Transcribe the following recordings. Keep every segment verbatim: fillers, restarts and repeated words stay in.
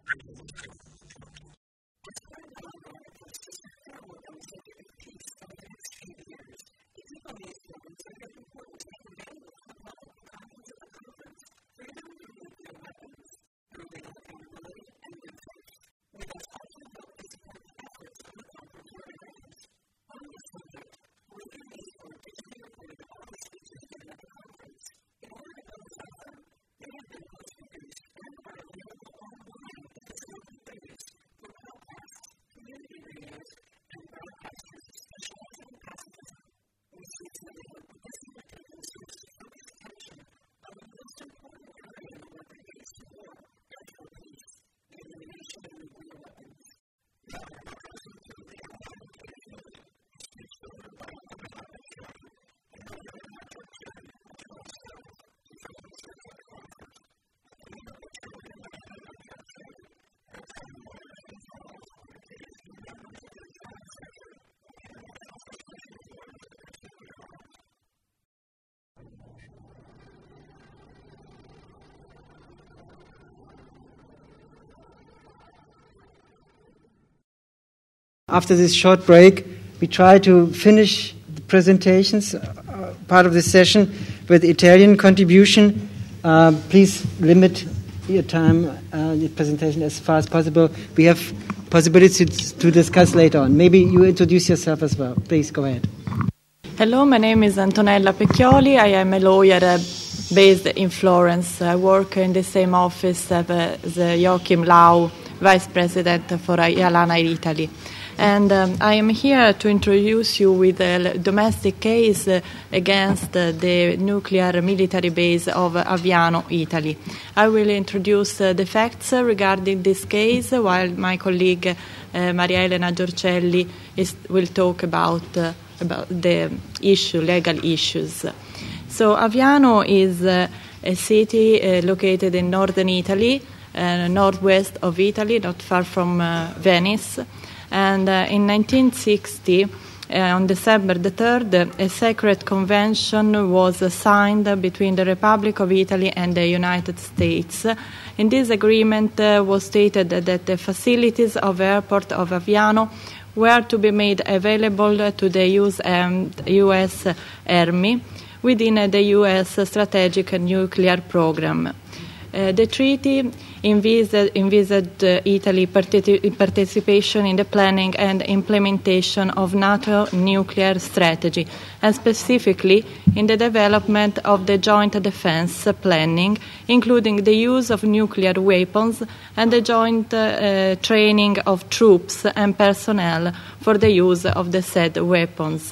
After this short break, we try to finish the presentations, uh, part of this session, with Italian contribution. Uh, please limit your time, uh, your presentation as far as possible. We have possibilities to discuss later on. Maybe you introduce yourself as well. Please go ahead. Hello, my name is Antonella Pecchioli. I am a lawyer uh, based in Florence. I work in the same office as uh, Joachim Lau, Vice President for Ialana Italy. And um, I am here to introduce you with a domestic case uh, against uh, the nuclear military base of Aviano, Italy. I will introduce uh, the facts uh, regarding this case, while my colleague uh, Maria Elena Giorcelli is, will talk about, uh, about the issue, legal issues. So Aviano is uh, a city uh, located in northern Italy, uh, northwest of Italy, not far from uh, Venice. And uh, in nineteen sixty, uh, on December the third, a secret convention was uh, signed between the Republic of Italy and the United States. In this agreement uh, was stated that the facilities of the airport of Aviano were to be made available to the U S, um, U S Army within uh, the U S strategic nuclear program. Uh, the treaty envisaged, envisaged uh, Italy partic- participation in the planning and implementation of NATO nuclear strategy, and specifically in the development of the joint defense planning, including the use of nuclear weapons and the joint uh, training of troops and personnel for the use of the said weapons.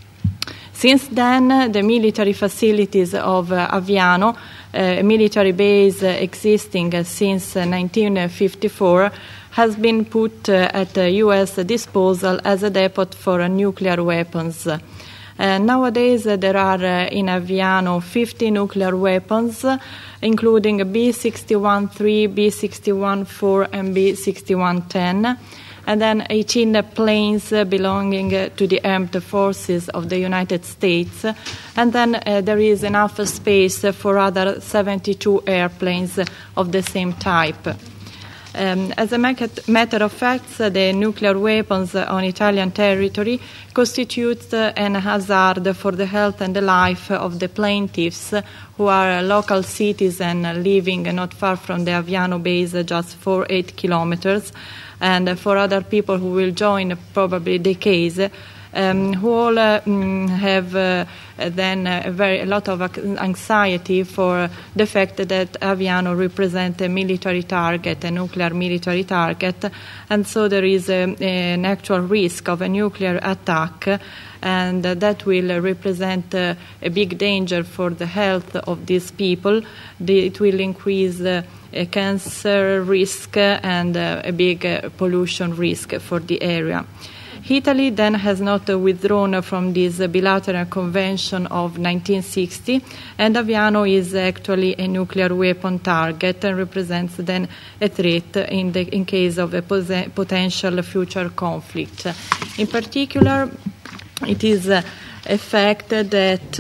Since then, the military facilities of uh, Aviano, a military base uh, existing uh, since uh, nineteen fifty-four, has been put uh, at uh, U S disposal as a depot for uh, nuclear weapons. Uh, nowadays, uh, there are uh, in Aviano fifty nuclear weapons, uh, including B sixty-one three, B sixty-one four, and B sixty-one ten. And then eighteen planes uh, belonging uh, to the armed forces of the United States. And then uh, there is enough space uh, for other seventy-two airplanes uh, of the same type. Um, as a matter of fact, uh, the nuclear weapons uh, on Italian territory constitute uh, an hazard for the health and the life of the plaintiffs, uh, who are local citizens uh, living uh, not far from the Aviano base, uh, just four to eight kilometers. And uh, for other people who will join uh, probably the case, um, who all uh, mm, have uh, then uh, a very a lot of anxiety for the fact that Aviano represents a military target, a nuclear military target, and so there is a, an actual risk of a nuclear attack, and uh, that will uh, represent uh, a big danger for the health of these people. The, it will increase uh, a cancer risk and uh, a big uh, pollution risk for the area. Italy then has not uh, withdrawn from this uh, bilateral convention of nineteen sixty, and Aviano is actually a nuclear weapon target and represents then a threat in, the, in case of a pos- potential future conflict. In particular, it is uh, a fact that uh,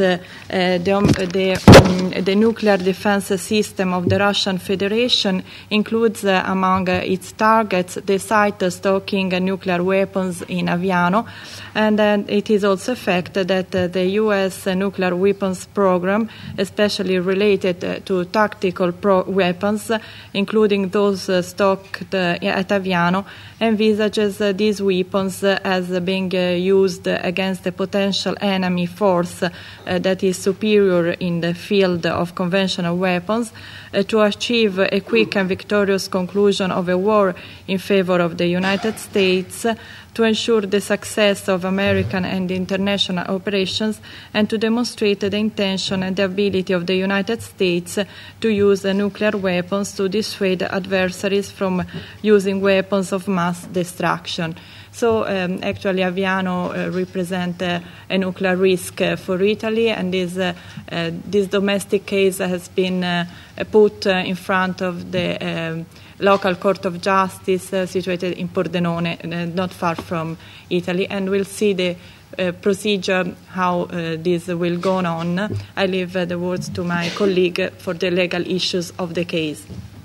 Uh, the, um, the, um, the nuclear defense system of the Russian Federation includes uh, among uh, its targets the site uh, stocking uh, nuclear weapons in Aviano, and uh, it is also a fact that uh, the U S uh, nuclear weapons program, especially related uh, to tactical pro- weapons, uh, including those uh, stocked uh, at Aviano, envisages uh, these weapons uh, as uh, being uh, used against a potential enemy force uh, that is superior in the field of conventional weapons uh, to achieve a quick and victorious conclusion of a war in favor of the United States, uh, to ensure the success of American and international operations, and to demonstrate the intention and the ability of the United States uh, to use uh, nuclear weapons to dissuade adversaries from using weapons of mass destruction. So um, actually Aviano uh, represents uh, a nuclear risk uh, for Italy, and this, uh, uh, this domestic case has been uh, put uh, in front of the um, local court of justice uh, situated in Pordenone, uh, not far from Italy, and we'll see the uh, procedure, how uh, this will go on. I leave uh, the words to my colleague for the legal issues of the case.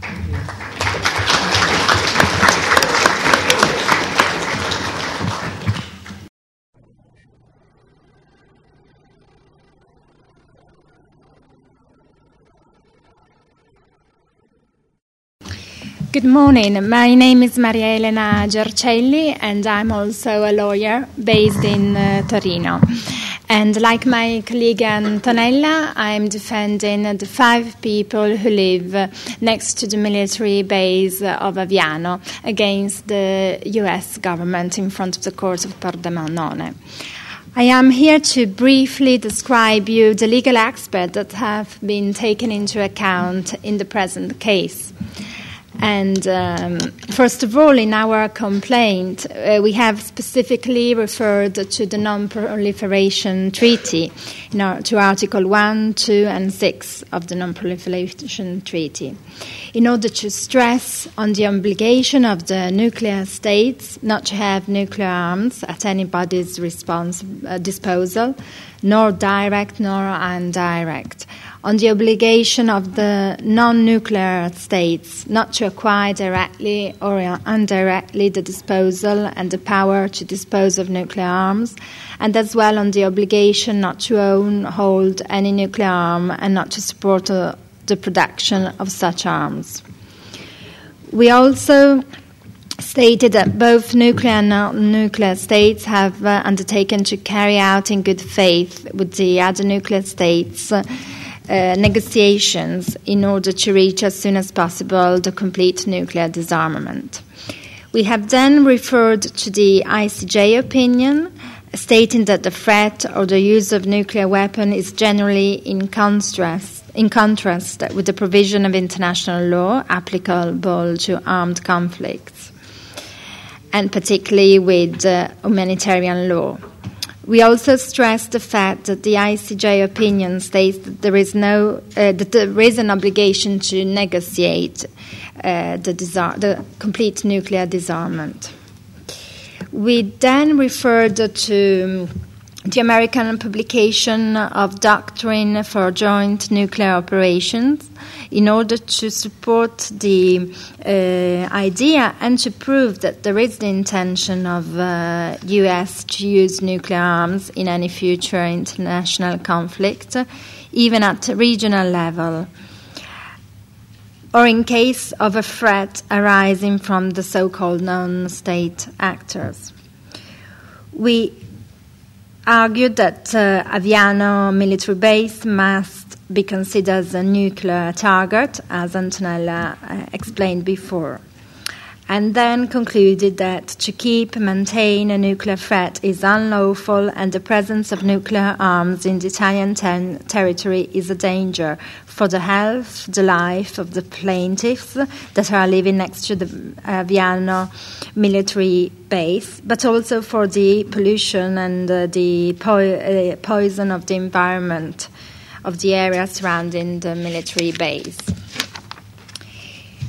Good morning. My name is Maria Elena Giorcelli, and I'm also a lawyer based in uh, Torino. And like my colleague Antonella, I'm defending the five people who live uh, next to the military base of Aviano against the U S government in front of the court of Pordenone. I am here to briefly describe you the legal aspects that have been taken into account in the present case. And um, first of all, in our complaint, uh, we have specifically referred to the Non-Proliferation Treaty, you know, to Article one, two, and six of the Non-Proliferation Treaty, in order to stress on the obligation of the nuclear states not to have nuclear arms at anybody's response, uh, disposal, nor direct nor indirect, on the obligation of the non-nuclear states not to acquire directly or indirectly the disposal and the power to dispose of nuclear arms, and as well on the obligation not to own, hold any nuclear arm and not to support uh, the production of such arms. We also stated that both nuclear and non-nuclear states have uh, undertaken to carry out in good faith with the other nuclear states uh, Uh, negotiations in order to reach as soon as possible the complete nuclear disarmament. We have then referred to the I C J opinion, stating that the threat or the use of nuclear weapon is generally in contrast, in contrast with the provision of international law applicable to armed conflicts, and particularly with uh, humanitarian law. We also stressed the fact that the I C J opinion states that there is no uh, that there is an obligation to negotiate uh, the, disar- the complete nuclear disarmament. We then referred to the American publication of Doctrine for Joint Nuclear Operations in order to support the uh, idea and to prove that there is the intention of uh, U S to use nuclear arms in any future international conflict, even at a regional level, or in case of a threat arising from the so-called non-state actors. We argued that uh, Aviano military base must be considered as a nuclear target, as Antonella uh, explained before, and then concluded that to keep and maintain a nuclear threat is unlawful, and the presence of nuclear arms in the Italian ten- territory is a danger for the health, the life of the plaintiffs that are living next to the Aviano military base, but also for the pollution and uh, the po- uh, poison of the environment of the area surrounding the military base.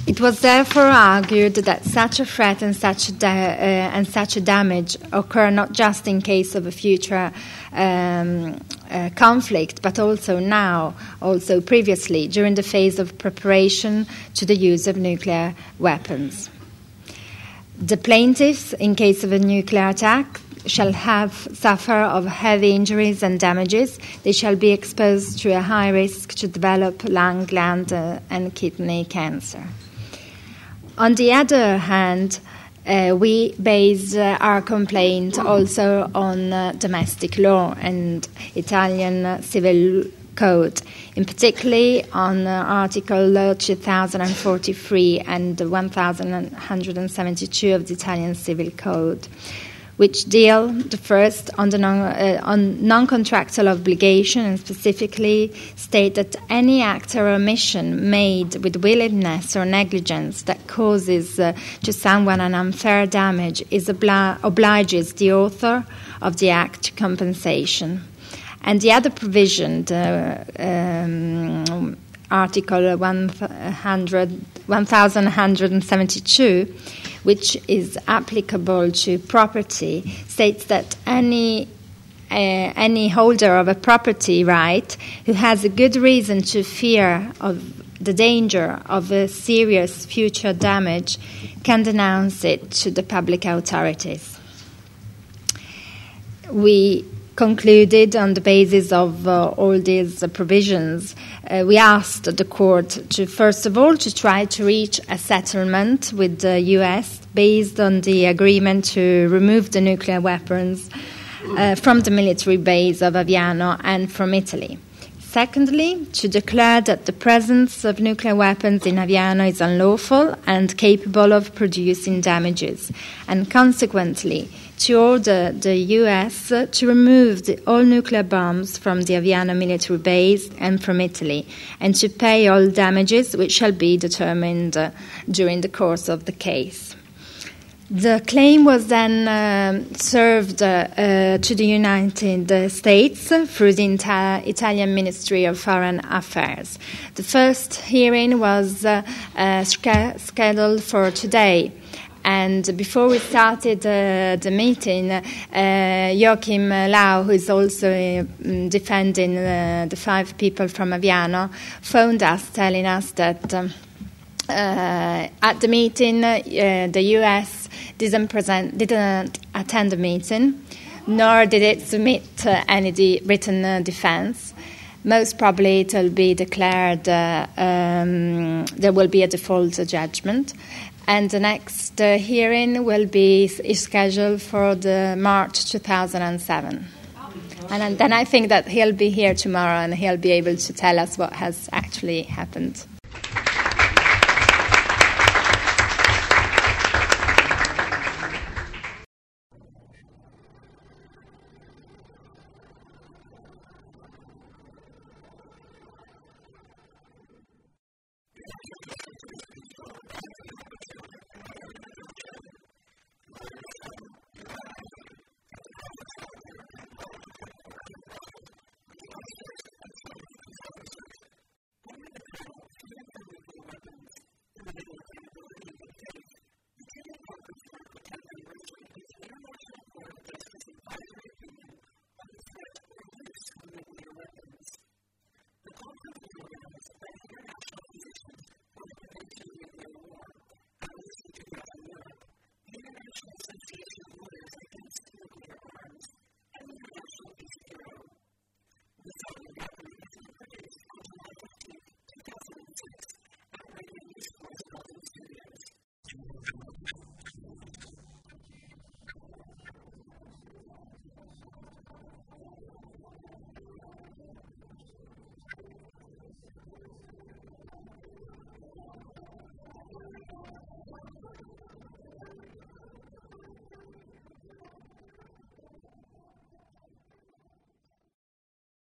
It was therefore argued that such a threat and such a, da- uh, and such a damage occur not just in case of a future um, uh, conflict, but also now, also previously, during the phase of preparation to the use of nuclear weapons. The plaintiffs, in case of a nuclear attack, shall have suffer of heavy injuries and damages. They shall be exposed to a high risk to develop lung, gland, uh, and kidney cancer. On the other hand, uh, we base uh, our complaint also on uh, domestic law and Italian uh, civil code, in particular on uh, Article two thousand forty-three and one thousand one hundred seventy-two of the Italian Civil Code, which deal, the first, on, the non, uh, on non-contractual obligation, and specifically state that any act or omission made with willingness or negligence that causes uh, to someone an unfair damage is obli- obliges the author of the act to compensation. And the other provision, the, um, Article one thousand one hundred seventy-two, which is applicable to property, states that any uh, any holder of a property right who has a good reason to fear of the danger of a serious future damage can denounce it to the public authorities. We concluded on the basis of uh, all these uh, provisions, uh, we asked the court to, first of all, to try to reach a settlement with the U S based on the agreement to remove the nuclear weapons uh, from the military base of Aviano and from Italy. Secondly, to declare that the presence of nuclear weapons in Aviano is unlawful and capable of producing damages, and consequently to order the U S to remove the, all nuclear bombs from the Aviano military base and from Italy, and to pay all damages which shall be determined uh, during the course of the case. The claim was then uh, served uh, uh, to the United States through the Ita- Italian Ministry of Foreign Affairs. The first hearing was uh, uh, sc- scheduled for today. And before we started uh, the meeting, uh, Joachim Lau, who is also uh, defending uh, the five people from Aviano, phoned us telling us that um, uh, at the meeting, uh, the U S didn't, present, didn't attend the meeting, nor did it submit uh, any de- written uh, defense. Most probably it will be declared, uh, um, there will be a default judgment. And the next uh, hearing will be is scheduled for the March two thousand seven. And then I think that he'll be here tomorrow and he'll be able to tell us what has actually happened.